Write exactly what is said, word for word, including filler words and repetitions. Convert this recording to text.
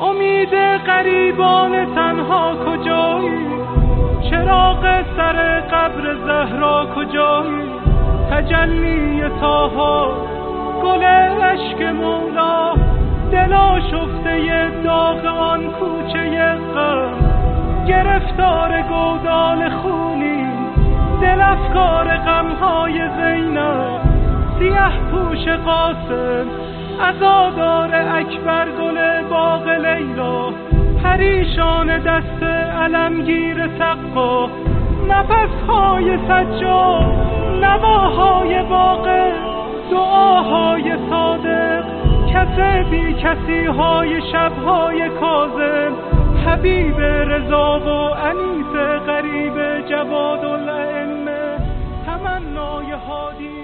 امید غریبان تنها کجایی؟ چراغ سر قبر زهرا کجایی؟ تجلی طاها گل عشق مولا، دلا شفته داغ آن کوچه غم، گرفتار گودال خونی دل افکار غمهای زینب، سیه پوش قاسم عزادار اکبر گل باغ لیلا، پریشان دست علمگیر سقا، نفسهای سجاد نواهای واقع، دعاهای صادق کس بی کسی های شبهای کاظم، حبیب رضا و انیس غریب جواد الائمه، تمنای هادی